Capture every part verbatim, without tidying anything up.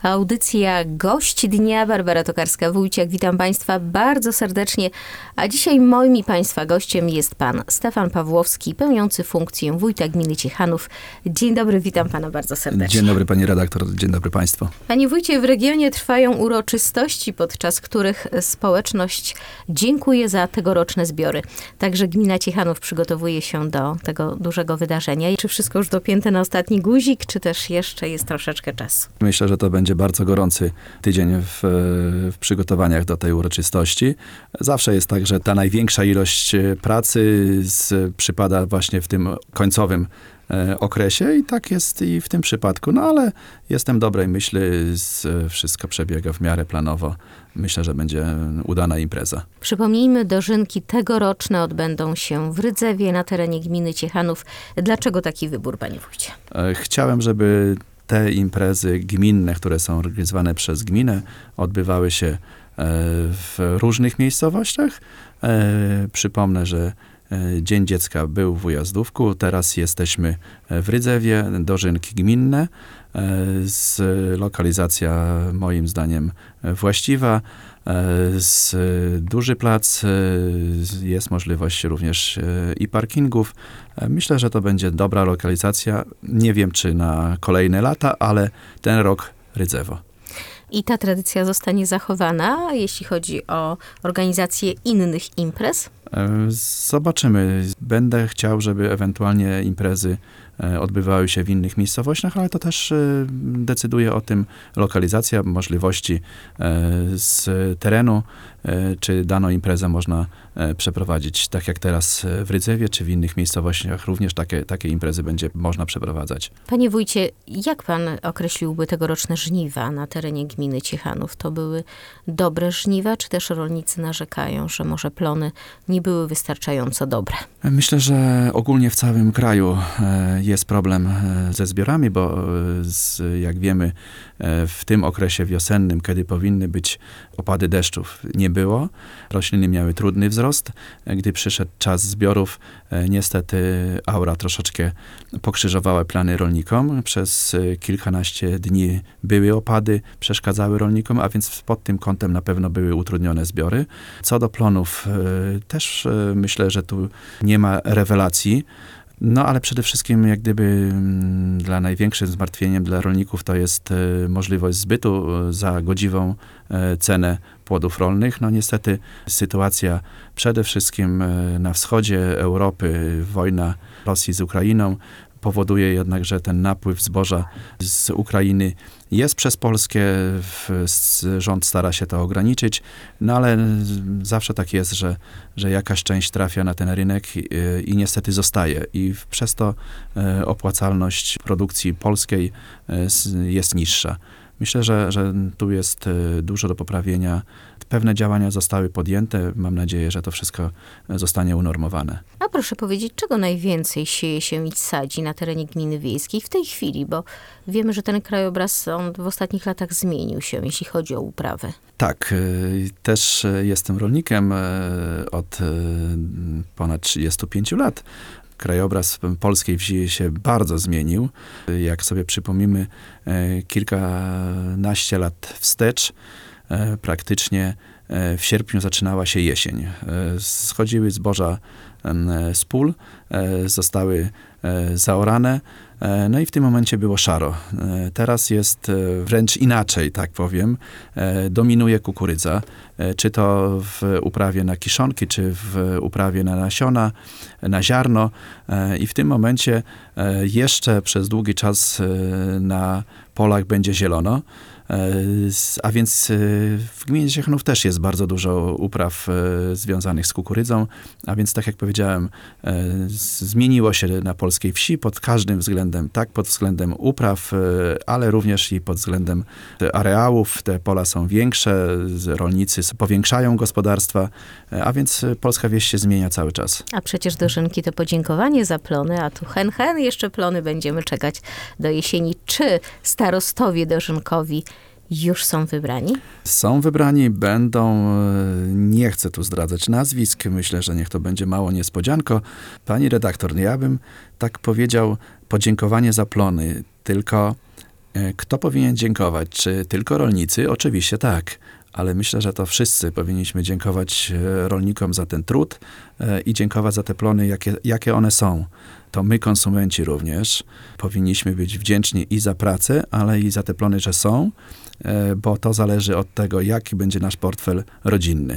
Audycja Gość Dnia, Barbara Tokarska-Wójciak. Witam Państwa bardzo serdecznie. A dzisiaj moim i Państwa gościem jest Pan Stefan Pawłowski, pełniący funkcję wójta gminy Ciechanów. Dzień dobry, witam Pana bardzo serdecznie. Dzień dobry Pani redaktor, dzień dobry Państwu. Panie wójcie, w regionie trwają uroczystości, podczas których społeczność dziękuje za tegoroczne zbiory. Także gmina Ciechanów przygotowuje się do tego dużego wydarzenia. Czy wszystko już dopięte na ostatni guzik, czy też jeszcze jest troszeczkę czasu? Myślę, że to będzie bardzo gorący tydzień w, w przygotowaniach do tej uroczystości. Zawsze jest tak, że ta największa ilość pracy z, przypada właśnie w tym końcowym e, okresie i tak jest i w tym przypadku. No ale jestem dobrej myśli, z, wszystko przebiega w miarę planowo. Myślę, że będzie udana impreza. Przypomnijmy, dożynki tegoroczne odbędą się w Rydzewie na terenie gminy Ciechanów. Dlaczego taki wybór, panie wójcie? E, chciałem, żeby te imprezy gminne, które są organizowane przez gminę, odbywały się w różnych miejscowościach. Przypomnę, że Dzień Dziecka był w Ujazdówku, teraz jesteśmy w Rydzewie, dożynki gminne, z lokalizacja moim zdaniem właściwa. Z duży plac, jest możliwość również i parkingów. Myślę, że to będzie dobra lokalizacja. Nie wiem, czy na kolejne lata, ale ten rok Rydzewo. I ta tradycja zostanie zachowana, jeśli chodzi o organizację innych imprez? Zobaczymy. Będę chciał, żeby ewentualnie imprezy odbywały się w innych miejscowościach, ale to też decyduje o tym lokalizacja, możliwości z terenu, czy daną imprezę można przeprowadzić tak jak teraz w Rydzewie, czy w innych miejscowościach również takie, takie imprezy będzie można przeprowadzać. Panie wójcie, jak pan określiłby tegoroczne żniwa na terenie gminy Ciechanów? To były dobre żniwa, czy też rolnicy narzekają, że może plony nie były wystarczająco dobre? Myślę, że ogólnie w całym kraju jest problem ze zbiorami, bo jak wiemy, w tym okresie wiosennym, kiedy powinny być opady deszczów, nie było. Rośliny miały trudny wzrost. Gdy przyszedł czas zbiorów, niestety aura troszeczkę pokrzyżowała plany rolnikom. Przez kilkanaście dni były opady, przeszkadzały rolnikom, a więc pod tym kątem na pewno były utrudnione zbiory. Co do plonów, też myślę, że tu nie ma rewelacji. No ale przede wszystkim jak gdyby dla największym zmartwieniem dla rolników to jest możliwość zbytu za godziwą cenę płodów rolnych. No niestety sytuacja przede wszystkim na wschodzie Europy, wojna Rosji z Ukrainą powoduje jednak, że ten napływ zboża z Ukrainy jest przez Polskę, rząd stara się to ograniczyć, no ale zawsze tak jest, że, że jakaś część trafia na ten rynek i, i niestety zostaje i przez to opłacalność produkcji polskiej jest niższa. Myślę, że, że tu jest dużo do poprawienia. Pewne działania zostały podjęte. Mam nadzieję, że to wszystko zostanie unormowane. A proszę powiedzieć, czego najwięcej sieje się i sadzi na terenie gminy wiejskiej w tej chwili? Bo wiemy, że ten krajobraz on w ostatnich latach zmienił się, jeśli chodzi o uprawę. Tak, też jestem rolnikiem od ponad trzydziestu pięciu lat. Krajobraz polskiej wsi się bardzo zmienił. Jak sobie przypomnimy kilkanaście lat wstecz, praktycznie w sierpniu zaczynała się jesień. Schodziły zboża z pól, zostały zaorane, no i w tym momencie było szaro. Teraz jest wręcz inaczej, tak powiem. Dominuje kukurydza, czy to w uprawie na kiszonki, czy w uprawie na nasiona, na ziarno. I w tym momencie jeszcze przez długi czas na polach będzie zielono. A więc w gminie Ciechanów też jest bardzo dużo upraw związanych z kukurydzą, a więc tak jak powiedziałem, zmieniło się na polskiej wsi pod każdym względem, tak pod względem upraw, ale również i pod względem areałów. Te pola są większe, rolnicy powiększają gospodarstwa, a więc polska wieś się zmienia cały czas. A przecież dożynki to podziękowanie za plony, a tu hen, hen, jeszcze plony będziemy czekać do jesieni. Czy starostowie dożynkowi już są wybrani? Są wybrani, będą, nie chcę tu zdradzać nazwisk, myślę, że niech to będzie mało niespodzianko. Pani redaktor, ja bym tak powiedział, podziękowanie za plony, tylko Kto powinien dziękować? Czy tylko rolnicy? Oczywiście tak. Ale myślę, że to wszyscy powinniśmy dziękować rolnikom za ten trud i dziękować za te plony, jakie, jakie one są. To my, konsumenci również, powinniśmy być wdzięczni i za pracę, ale i za te plony, że są, bo to zależy od tego, jaki będzie nasz portfel rodzinny.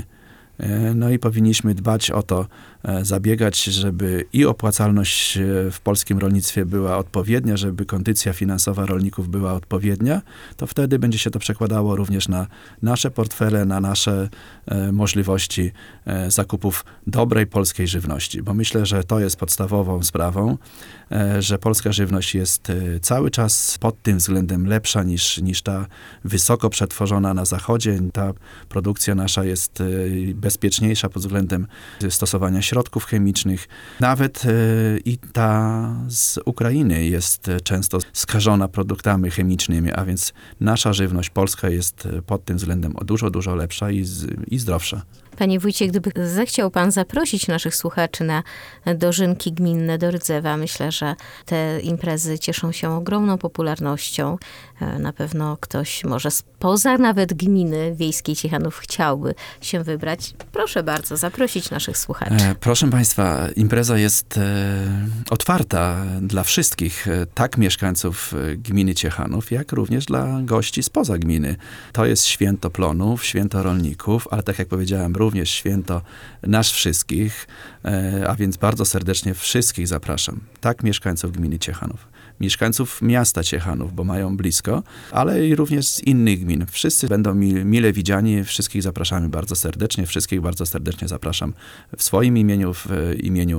No i powinniśmy dbać o to, zabiegać, żeby i opłacalność w polskim rolnictwie była odpowiednia, żeby kondycja finansowa rolników była odpowiednia, to wtedy będzie się to przekładało również na nasze portfele, na nasze e, możliwości e, zakupów dobrej polskiej żywności. Bo myślę, że to jest podstawową sprawą, e, że polska żywność jest e, cały czas pod tym względem lepsza niż, niż ta wysoko przetworzona na zachodzie. Ta produkcja nasza jest e, bezpieczniejsza pod względem stosowania środków chemicznych. Nawet e, i ta z Ukrainy jest często skażona produktami chemicznymi, a więc nasza żywność polska jest pod tym względem dużo, dużo lepsza i, z, i zdrowsza. Panie wójcie, gdyby zechciał pan zaprosić naszych słuchaczy na dożynki gminne do Rydzewa, myślę, że te imprezy cieszą się ogromną popularnością. Na pewno ktoś może spoza nawet gminy wiejskiej Ciechanów chciałby się wybrać. Proszę bardzo, zaprosić naszych słuchaczy. E, proszę państwa, impreza jest e, otwarta dla wszystkich, e, tak mieszkańców gminy Ciechanów, jak również dla gości spoza gminy. To jest święto plonów, święto rolników, ale tak jak powiedziałem, również święto nas wszystkich, a więc bardzo serdecznie wszystkich zapraszam. Tak mieszkańców gminy Ciechanów, mieszkańców miasta Ciechanów, bo mają blisko, ale i również z innych gmin. Wszyscy będą mile widziani, wszystkich zapraszamy bardzo serdecznie, wszystkich bardzo serdecznie zapraszam w swoim imieniu, w imieniu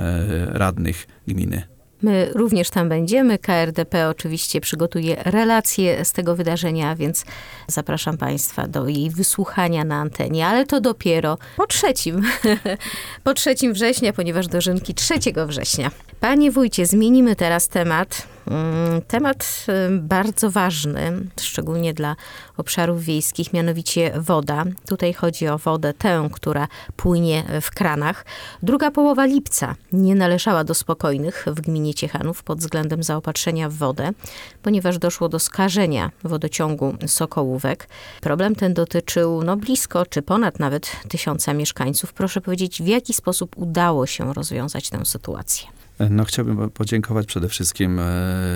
radnych gminy. My również tam będziemy. K R D P oczywiście przygotuje relacje z tego wydarzenia, więc zapraszam państwa do jej wysłuchania na antenie, ale to dopiero po trzecim, po trzecim września, ponieważ dożynki trzeciego września. Panie wójcie, zmienimy teraz temat. Temat bardzo ważny, szczególnie dla obszarów wiejskich, mianowicie woda. Tutaj chodzi o wodę tę, która płynie w kranach. Druga połowa lipca nie należała do spokojnych w gminie Ciechanów pod względem zaopatrzenia w wodę, ponieważ doszło do skażenia wodociągu Sokołówek. Problem ten dotyczył no, blisko czy ponad nawet tysiąca mieszkańców. Proszę powiedzieć, w jaki sposób udało się rozwiązać tę sytuację? No, chciałbym podziękować przede wszystkim e,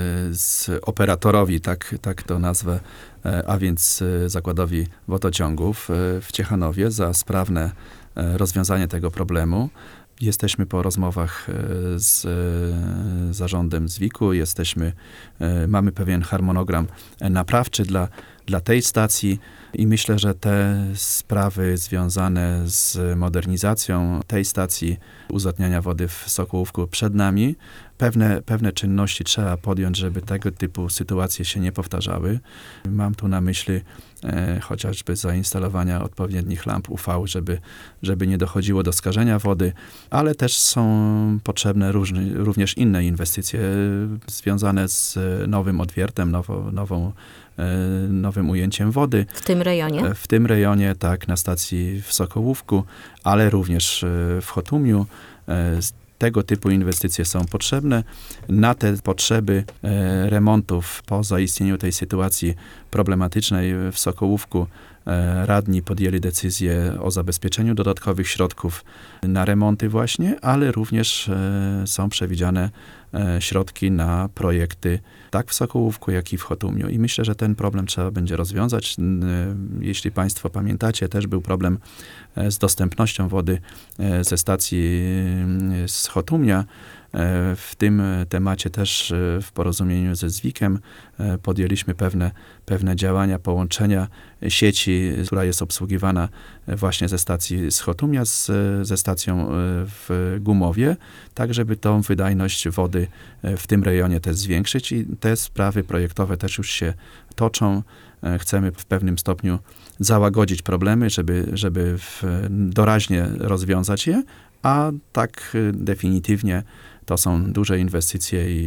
z operatorowi, tak, tak to nazwę, e, a więc e, Zakładowi Wodociągów e, w Ciechanowie za sprawne e, rozwiązanie tego problemu. Jesteśmy po rozmowach e, z e, zarządem zwiku, jesteśmy, e, mamy pewien harmonogram naprawczy dla, dla tej stacji i myślę, że te sprawy związane z modernizacją tej stacji uzdatniania wody w Sokołówku przed nami. Pewne, pewne czynności trzeba podjąć, żeby tego typu sytuacje się nie powtarzały. Mam tu na myśli e, chociażby zainstalowania odpowiednich lamp U V, żeby, żeby nie dochodziło do skażenia wody, ale też są potrzebne różne, również inne inwestycje związane z nowym odwiertem, nowo, nową, e, nowym ujęciem wody. W tym rejonie? W tym rejonie, tak, na stacji w Sokołówku, ale również w Chotumiu. Tego typu inwestycje są potrzebne. Na te potrzeby e, remontów po zaistnieniu tej sytuacji problematycznej w Sokołówku e, radni podjęli decyzję o zabezpieczeniu dodatkowych środków na remonty właśnie, ale również e, są przewidziane e, środki na projekty tak w Sokołówku, jak i w Chotumiu. I myślę, że ten problem trzeba będzie rozwiązać. E, jeśli państwo pamiętacie, też był problem e, z dostępnością wody e, ze stacji e, z Chotumia. W tym temacie też w porozumieniu ze zwikiem podjęliśmy pewne, pewne działania połączenia sieci, która jest obsługiwana właśnie ze stacji z Chotumia z, ze stacją w Gumowie, tak żeby tą wydajność wody w tym rejonie też zwiększyć i te sprawy projektowe też już się toczą. Chcemy w pewnym stopniu załagodzić problemy, żeby, żeby w, doraźnie rozwiązać je, a tak definitywnie to są duże inwestycje i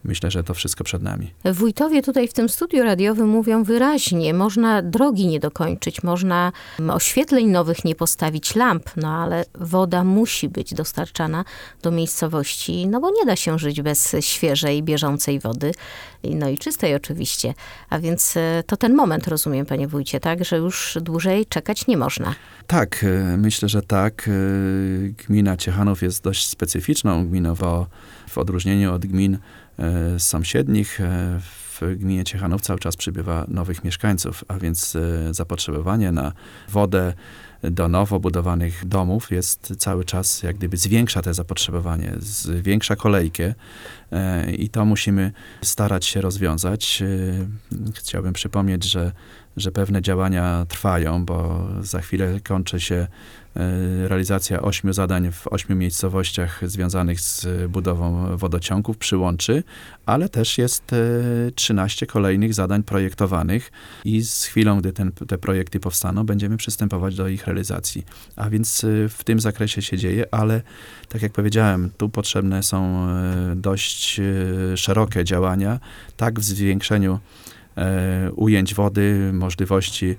myślę, że to wszystko przed nami. Wójtowie tutaj w tym studiu radiowym mówią wyraźnie, można drogi nie dokończyć, można oświetleń nowych nie postawić, lamp, no ale woda musi być dostarczana do miejscowości, no bo nie da się żyć bez świeżej, bieżącej wody, no i czystej oczywiście. A więc to ten moment, rozumiem, panie wójcie, tak, że już dłużej czekać nie można. Tak, myślę, że tak. Gmina Ciechanów jest dość specyficzną gminą, bo w odróżnieniu od gmin sąsiednich w gminie Ciechanów cały czas przybywa nowych mieszkańców, a więc zapotrzebowanie na wodę do nowo budowanych domów jest cały czas, jak gdyby zwiększa te zapotrzebowanie, zwiększa kolejkę i to musimy starać się rozwiązać. Chciałbym przypomnieć, że, że pewne działania trwają, bo za chwilę kończy się realizacja ośmiu zadań w ośmiu miejscowościach związanych z budową wodociągów, przyłączy, ale też jest trzynaście kolejnych zadań projektowanych i z chwilą, gdy ten, te projekty powstaną, będziemy przystępować do ich realizacji. A więc w tym zakresie się dzieje, ale tak jak powiedziałem, tu potrzebne są dość szerokie działania, tak w zwiększeniu ujęć wody, możliwości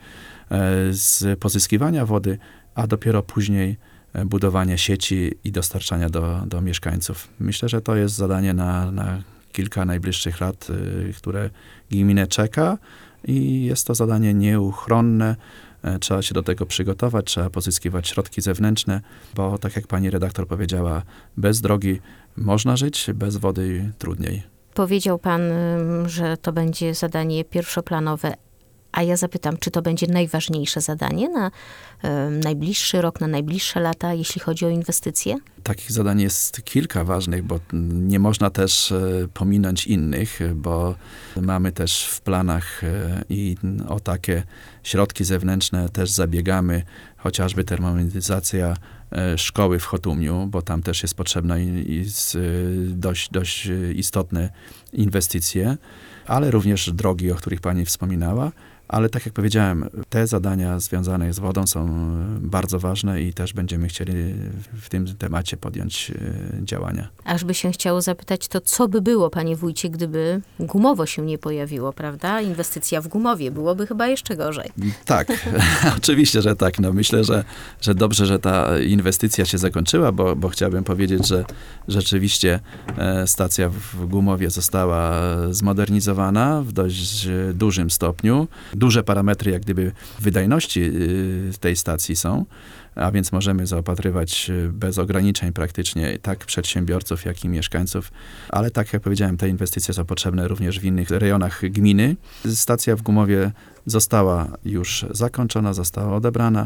z pozyskiwania wody, a dopiero później budowanie sieci i dostarczania do, do mieszkańców. Myślę, że to jest zadanie na, na kilka najbliższych lat, które gminę czeka i jest to zadanie nieuchronne. Trzeba się do tego przygotować, trzeba pozyskiwać środki zewnętrzne, bo tak jak pani redaktor powiedziała, bez drogi można żyć, bez wody trudniej. Powiedział pan, że to będzie zadanie pierwszoplanowe, a ja zapytam, czy to będzie najważniejsze zadanie na y, najbliższy rok, na najbliższe lata, jeśli chodzi o inwestycje? Takich zadań jest kilka ważnych, bo nie można też y, pominąć innych, bo mamy też w planach y, i o takie środki zewnętrzne też zabiegamy, chociażby termometryzacja y, szkoły w Chotumiu, bo tam też jest potrzebna i, i z, y, dość, dość istotne inwestycje, ale również drogi, o których pani wspominała. Ale tak jak powiedziałem, te zadania związane z wodą są bardzo ważne i też będziemy chcieli w tym temacie podjąć działania. Ażby się chciało zapytać, to co by było, panie wójcie, gdyby gumowo się nie pojawiło, prawda? Inwestycja w Gumowie byłoby chyba jeszcze gorzej. Tak, oczywiście, że tak. No myślę, że, że dobrze, że ta inwestycja się zakończyła, bo, bo chciałbym powiedzieć, że rzeczywiście stacja w Gumowie została zmodernizowana w dość dużym stopniu. Duże parametry jak gdyby wydajności tej stacji są, a więc możemy zaopatrywać bez ograniczeń praktycznie tak przedsiębiorców, jak i mieszkańców. Ale tak jak powiedziałem, te inwestycje są potrzebne również w innych rejonach gminy. Stacja w Gumowie została już zakończona, została odebrana.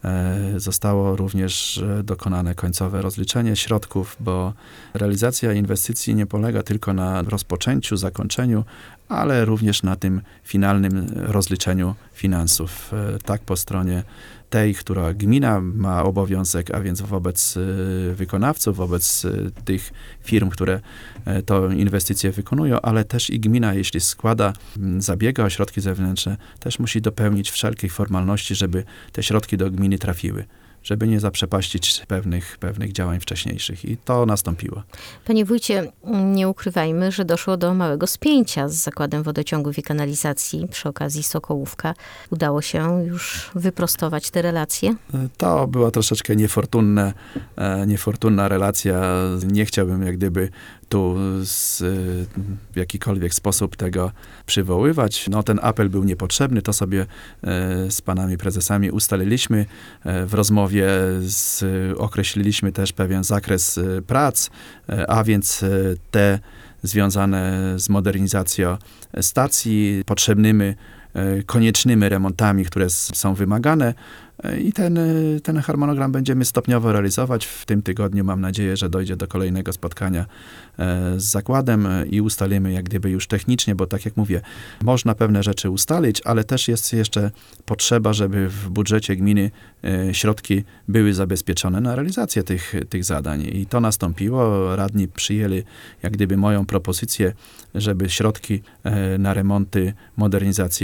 Zostało również dokonane końcowe rozliczenie środków, bo realizacja inwestycji nie polega tylko na rozpoczęciu, zakończeniu, ale również na tym finalnym rozliczeniu finansów. Tak po stronie tej, która gmina ma obowiązek, a więc wobec wykonawców, wobec tych firm, które to inwestycje wykonują, ale też i gmina, jeśli składa, zabiega o środki zewnętrzne, też musi dopełnić wszelkich formalności, żeby te środki do gminy trafiły, żeby nie zaprzepaścić pewnych, pewnych działań wcześniejszych. I to nastąpiło. Panie wójcie, nie ukrywajmy, że doszło do małego spięcia z Zakładem Wodociągów i Kanalizacji przy okazji Sokołówka. Udało się już wyprostować te relacje? To była troszeczkę niefortunne, niefortunna relacja. Nie chciałbym jak gdyby tu z, w jakikolwiek sposób tego przywoływać. No, ten apel był niepotrzebny, to sobie z panami prezesami ustaliliśmy. W rozmowie z, określiliśmy też pewien zakres prac, a więc te związane z modernizacją stacji, potrzebnymi, koniecznymi remontami, które są wymagane. I ten, ten harmonogram będziemy stopniowo realizować. W tym tygodniu mam nadzieję, że dojdzie do kolejnego spotkania z zakładem i ustalimy jak gdyby już technicznie, bo tak jak mówię, można pewne rzeczy ustalić, ale też jest jeszcze potrzeba, żeby w budżecie gminy środki były zabezpieczone na realizację tych, tych zadań. I to nastąpiło. Radni przyjęli jak gdyby moją propozycję, żeby środki na remonty, modernizację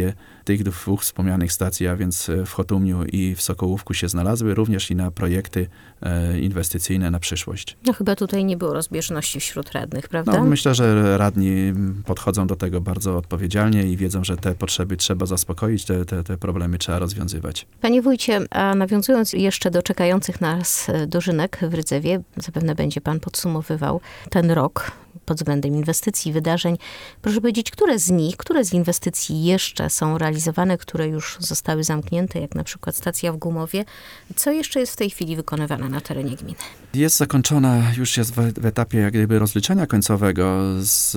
tych dwóch wspomnianych stacji, a więc w Chotumiu i w Sokołówku się znalazły, również i na projekty inwestycyjne na przyszłość. No chyba tutaj nie było rozbieżności wśród radnych, prawda? No, myślę, że radni podchodzą do tego bardzo odpowiedzialnie i wiedzą, że te potrzeby trzeba zaspokoić, te, te, te problemy trzeba rozwiązywać. Panie wójcie, a nawiązując jeszcze do czekających nas dożynek w Rydzewie, zapewne będzie pan podsumowywał ten rok pod względem inwestycji, wydarzeń. Proszę powiedzieć, które z nich, które z inwestycji jeszcze są realizowane, które już zostały zamknięte, jak na przykład stacja w Gumowie. Co jeszcze jest w tej chwili wykonywane na terenie gminy? Jest zakończona, już jest w, w etapie jak gdyby rozliczenia końcowego z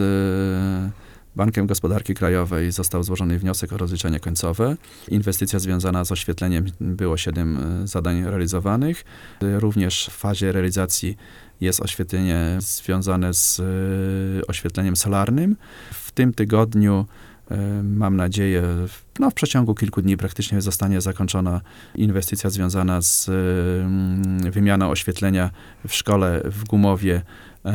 Bankiem Gospodarki Krajowej. Został złożony wniosek o rozliczenie końcowe. Inwestycja związana z oświetleniem, było siedem zadań realizowanych. Również w fazie realizacji jest oświetlenie związane z oświetleniem solarnym. W tym tygodniu, mam nadzieję, no w przeciągu kilku dni praktycznie zostanie zakończona inwestycja związana z wymianą oświetlenia w szkole w Gumowie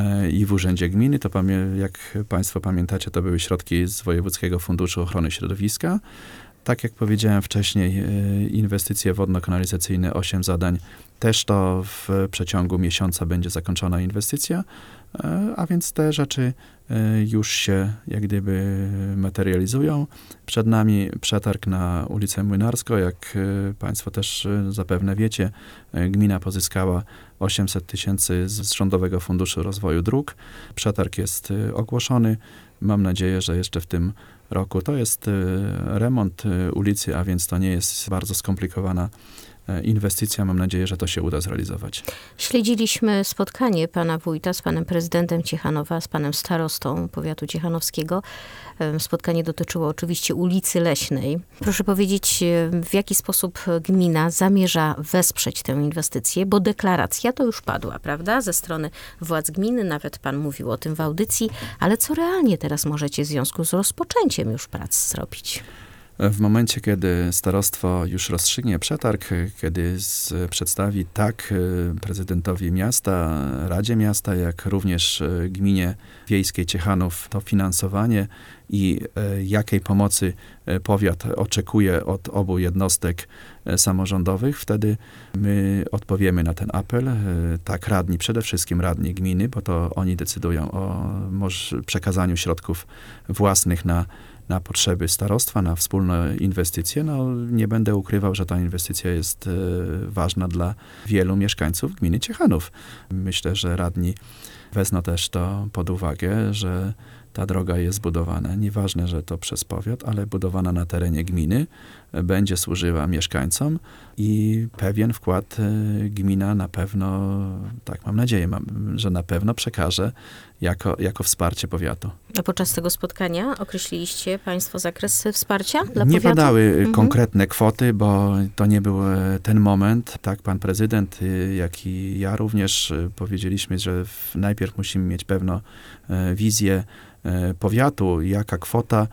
i w Urzędzie Gminy. To, jak Państwo pamiętacie, to były środki z Wojewódzkiego Funduszu Ochrony Środowiska. Tak jak powiedziałem wcześniej, inwestycje wodno-kanalizacyjne, osiem zadań, też to w przeciągu miesiąca będzie zakończona inwestycja, a więc te rzeczy już się jak gdyby materializują. Przed nami przetarg na ulicę Młynarską. Jak Państwo też zapewne wiecie, gmina pozyskała osiemset tysięcy z Rządowego Funduszu Rozwoju Dróg. Przetarg jest ogłoszony. Mam nadzieję, że jeszcze w tym roku to jest remont ulicy, a więc to nie jest bardzo skomplikowana inwestycja. Mam nadzieję, że to się uda zrealizować. Śledziliśmy spotkanie pana wójta z panem prezydentem Ciechanowa, z panem starostą powiatu ciechanowskiego. Spotkanie dotyczyło oczywiście ulicy Leśnej. Proszę powiedzieć, w jaki sposób gmina zamierza wesprzeć tę inwestycję, bo deklaracja to już padła, prawda? Ze strony władz gminy, nawet pan mówił o tym w audycji, ale co realnie teraz możecie w związku z rozpoczęciem już prac zrobić? W momencie, kiedy starostwo już rozstrzygnie przetarg, kiedy z, przedstawi tak prezydentowi miasta, Radzie Miasta, jak również gminie wiejskiej Ciechanów to finansowanie i jakiej pomocy powiat oczekuje od obu jednostek samorządowych, wtedy my odpowiemy na ten apel. Tak, radni, przede wszystkim radni gminy, bo to oni decydują o może przekazaniu środków własnych na na potrzeby starostwa, na wspólne inwestycje. No, nie będę ukrywał, że ta inwestycja jest e, ważna dla wielu mieszkańców gminy Ciechanów. Myślę, że radni wezmą też to pod uwagę, że ta droga jest budowana, nieważne, że to przez powiat, ale budowana na terenie gminy, będzie służyła mieszkańcom i pewien wkład gmina na pewno, tak mam nadzieję, że na pewno przekaże jako, jako wsparcie powiatu. A podczas tego spotkania określiliście państwo zakres wsparcia dla Nie powiatu? padały Mhm. konkretne kwoty, bo to nie był ten moment. Tak, pan prezydent, jak i ja również powiedzieliśmy, że najpierw musimy mieć pewną wizję powiatu, jaka kwota,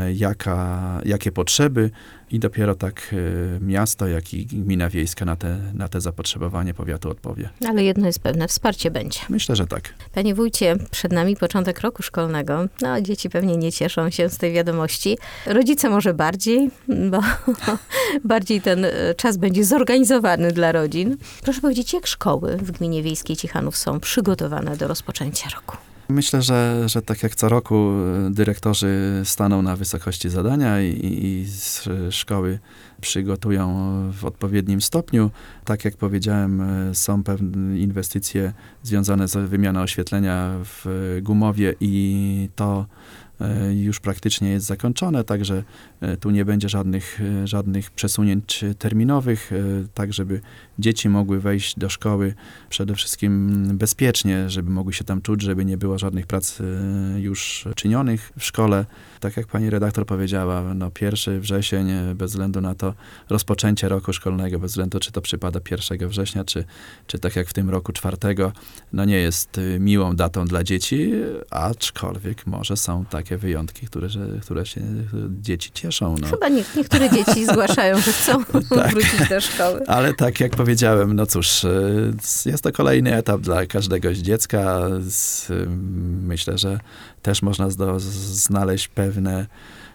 jaka, jakie potrzeby i dopiero tak miasto, jak i gmina wiejska na te, na te zapotrzebowanie powiatu odpowie. Ale jedno jest pewne, wsparcie będzie. Myślę, że tak. Panie wójcie, przed nami początek roku szkolnego. No, dzieci pewnie nie cieszą się z tej wiadomości. Rodzice może bardziej, bo bardziej ten czas będzie zorganizowany dla rodzin. Proszę powiedzieć, jak szkoły w gminie wiejskiej Ciechanów są przygotowane do rozpoczęcia roku? Myślę, że, że tak jak co roku dyrektorzy staną na wysokości zadania i, i szkoły przygotują w odpowiednim stopniu. Tak jak powiedziałem, są pewne inwestycje związane z wymianą oświetlenia w Gumowie i to już praktycznie jest zakończone, także tu nie będzie żadnych, żadnych przesunięć terminowych, tak żeby dzieci mogły wejść do szkoły przede wszystkim bezpiecznie, żeby mogły się tam czuć, żeby nie było żadnych prac już czynionych w szkole. Tak jak pani redaktor powiedziała, no pierwszy wrzesień, bez względu na to rozpoczęcie roku szkolnego, bez względu czy to przypada pierwszego września, czy, czy tak jak w tym roku czwartego, no nie jest miłą datą dla dzieci, aczkolwiek może są takie wyjątki, które, które się dzieci cieszą. No. Chyba nie, niektóre dzieci zgłaszają, że chcą tak wrócić do szkoły. Ale tak jak powiedziałem, no cóż, jest to kolejny etap dla każdego dziecka. Myślę, że też można zdo, znaleźć pewne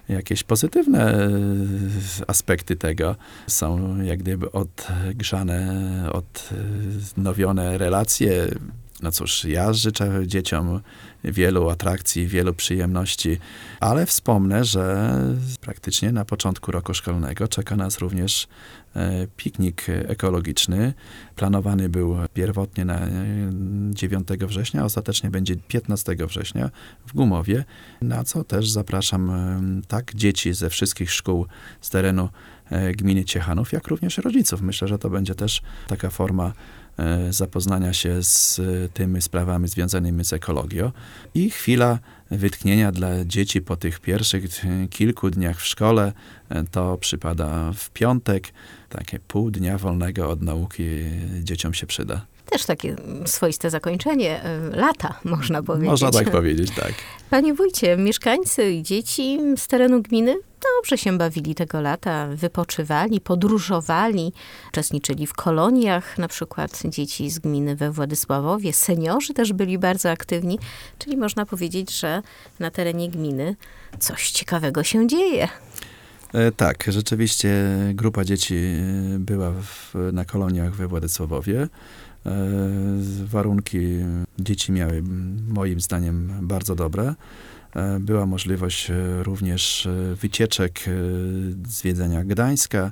jakieś pozytywne aspekty tego. Są jak gdyby odgrzane, odnowione relacje. No cóż, ja życzę dzieciom wielu atrakcji, wielu przyjemności, ale wspomnę, że praktycznie na początku roku szkolnego czeka nas również piknik ekologiczny. Planowany był pierwotnie na dziewiątego września, a ostatecznie będzie piętnastego września w Gumowie, na co też zapraszam tak dzieci ze wszystkich szkół z terenu gminy Ciechanów, jak również rodziców. Myślę, że to będzie też taka forma zapoznania się z tymi sprawami związanymi z ekologią i chwila wytchnienia dla dzieci po tych pierwszych kilku dniach w szkole. To przypada w piątek. Takie pół dnia wolnego od nauki dzieciom się przyda. Też takie swoiste zakończenie lata, można powiedzieć. Można tak powiedzieć, tak. Panie wójcie, mieszkańcy i dzieci z terenu gminy dobrze się bawili tego lata, wypoczywali, podróżowali, uczestniczyli w koloniach, na przykład dzieci z gminy we Władysławowie, seniorzy też byli bardzo aktywni, czyli można powiedzieć, że na terenie gminy coś ciekawego się dzieje. Tak, rzeczywiście grupa dzieci była w, na koloniach we Władysławowie. Warunki dzieci miały moim zdaniem bardzo dobre. Była możliwość również wycieczek, zwiedzania Gdańska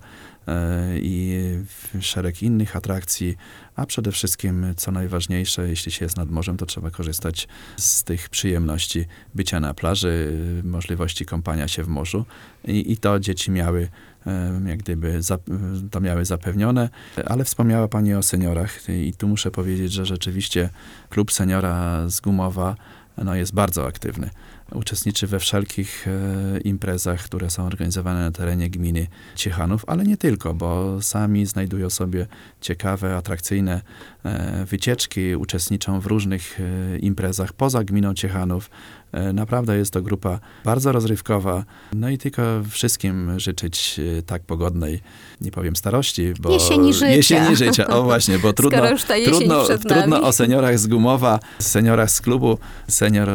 i szereg innych atrakcji, a przede wszystkim, co najważniejsze, jeśli się jest nad morzem, to trzeba korzystać z tych przyjemności bycia na plaży, możliwości kąpania się w morzu i, i to dzieci miały jak gdyby to miały zapewnione, ale wspomniała Pani o seniorach i tu muszę powiedzieć, że rzeczywiście klub seniora z Gumowa no, jest bardzo aktywny. Uczestniczy we wszelkich e, imprezach, które są organizowane na terenie gminy Ciechanów, ale nie tylko, bo sami znajdują sobie ciekawe, atrakcyjne e, wycieczki, uczestniczą w różnych e, imprezach poza gminą Ciechanów. E, naprawdę jest to grupa bardzo rozrywkowa. No i tylko wszystkim życzyć e, tak pogodnej, nie powiem starości, bo jesieni życia. Jesieni życia. O właśnie, bo trudno, trudno, trudno o seniorach z Gumowa, seniorach z klubu, senior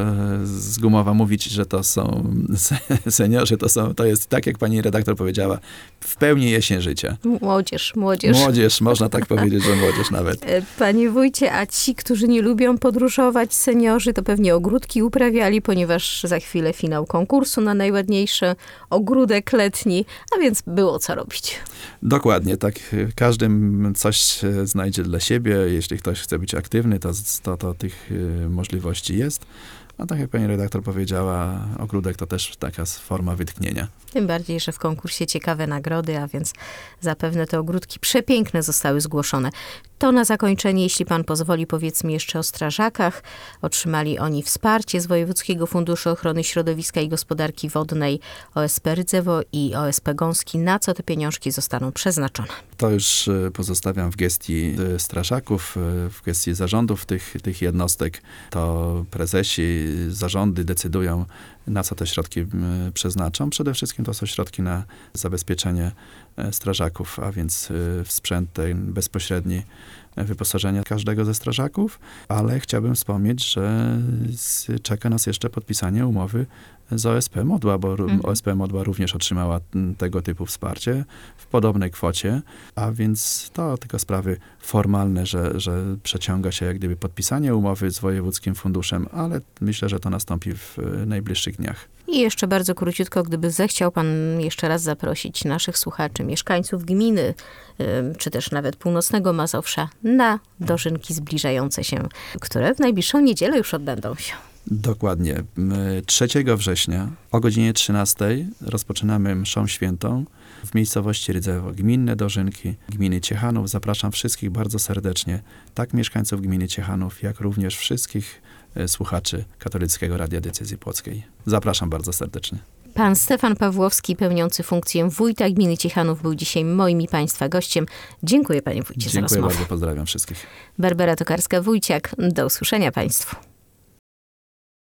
z Gumowa mówić, że to są seniorzy, to są, to jest tak, jak pani redaktor powiedziała, w pełni jesień życia. Młodzież, młodzież. Młodzież, można tak powiedzieć, że młodzież nawet. Panie wójcie, a ci, którzy nie lubią podróżować, seniorzy, to pewnie ogródki uprawiali, ponieważ za chwilę finał konkursu na najładniejszy ogródek letni, a więc było co robić. Dokładnie, tak. Każdy coś znajdzie dla siebie. Jeśli ktoś chce być aktywny, to, to, to tych możliwości jest. A tak jak pani redaktor powiedziała, ogródek to też taka forma wytchnienia. Tym bardziej, że w konkursie ciekawe nagrody, a więc zapewne te ogródki przepiękne zostały zgłoszone. To na zakończenie, jeśli pan pozwoli, powiedzmy jeszcze o strażakach. Otrzymali oni wsparcie z Wojewódzkiego Funduszu Ochrony Środowiska i Gospodarki Wodnej O S P Rydzewo i O S P Gąski. Na co te pieniążki zostaną przeznaczone? To już pozostawiam w gestii strażaków, w gestii zarządów tych, tych jednostek. To prezesi, zarządy decydują, na co te środki przeznaczą. Przede wszystkim to są środki na zabezpieczenie strażaków, a więc w sprzęt ten bezpośredni, wyposażenia każdego ze strażaków, ale chciałbym wspomnieć, że czeka nas jeszcze podpisanie umowy z O S P Modła, bo mhm. O S P Modła również otrzymała tego typu wsparcie w podobnej kwocie, a więc to tylko sprawy formalne, że, że przeciąga się jak gdyby podpisanie umowy z Wojewódzkim Funduszem, ale myślę, że to nastąpi w najbliższych dniach. I jeszcze bardzo króciutko, gdyby zechciał pan jeszcze raz zaprosić naszych słuchaczy, mieszkańców gminy, czy też nawet północnego Mazowsza na dożynki zbliżające się, które w najbliższą niedzielę już odbędą się. Dokładnie. trzeciego września o godzinie trzynastej rozpoczynamy mszą świętą w miejscowości Rydzewo. Gminne dożynki gminy Ciechanów. Zapraszam wszystkich bardzo serdecznie, tak mieszkańców gminy Ciechanów, jak również wszystkich słuchaczy Katolickiego Radia Diecezji Płockiej. Zapraszam bardzo serdecznie. Pan Stefan Pawłowski, pełniący funkcję wójta gminy Ciechanów, był dzisiaj moim i państwa gościem. Dziękuję panie wójcie za rozmowę. Dziękuję bardzo, pozdrawiam wszystkich. Barbara Tokarska-Wójciak, do usłyszenia państwu.